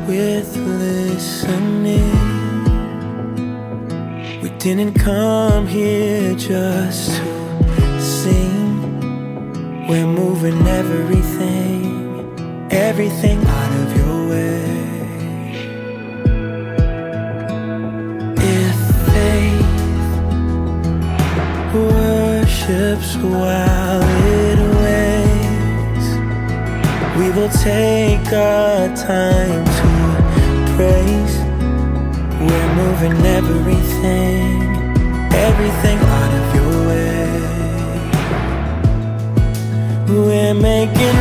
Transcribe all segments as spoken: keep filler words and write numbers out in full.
with listening. We didn't come here just to sing. We're moving everything, everything out of your way. If faith worships while it waits, we will take our time to praise. We're moving everything, everything out of your way. We're making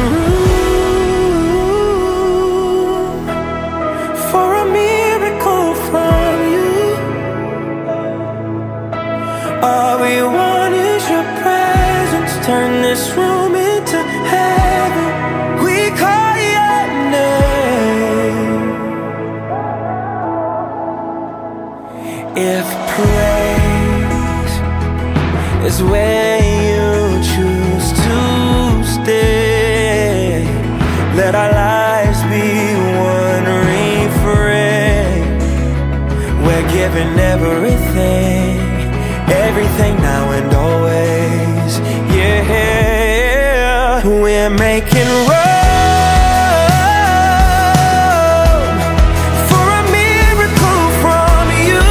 room for a miracle from you. All we want is your presence. Turn this room into heaven. We call your name. If praise is where you choose to stay, let our lives be one refrain. We're giving everything, everything now and always. Yeah, we're making room for a miracle from you.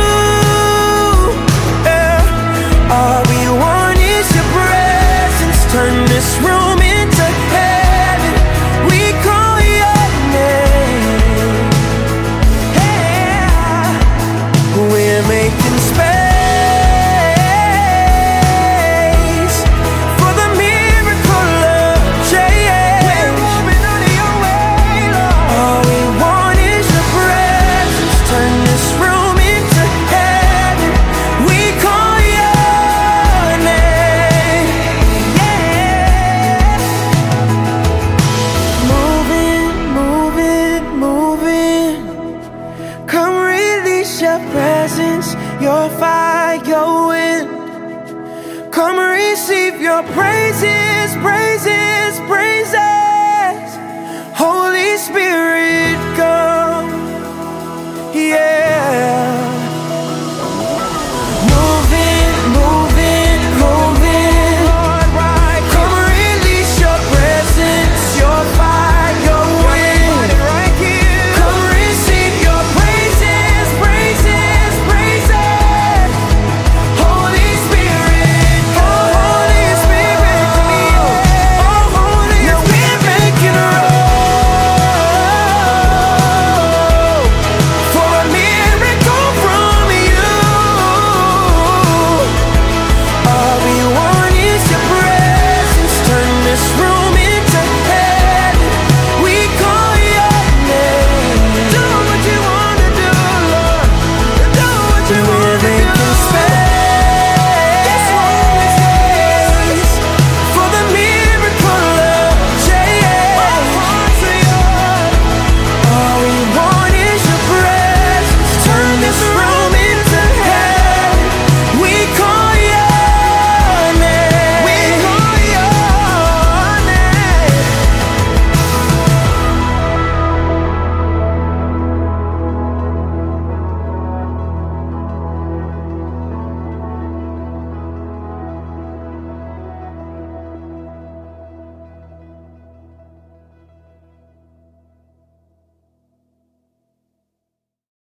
Yeah. All we want is your presence. Turn this room into heaven. We call your name. Yeah. We're making space for the miracle of change. We're moving out of your way, Lord. All we want is your presence. Turn this room into heaven. We call your name. Yeah. Moving, moving, moving. Come release your presence, your fire, your wind. Come receive your praises, praises, praises.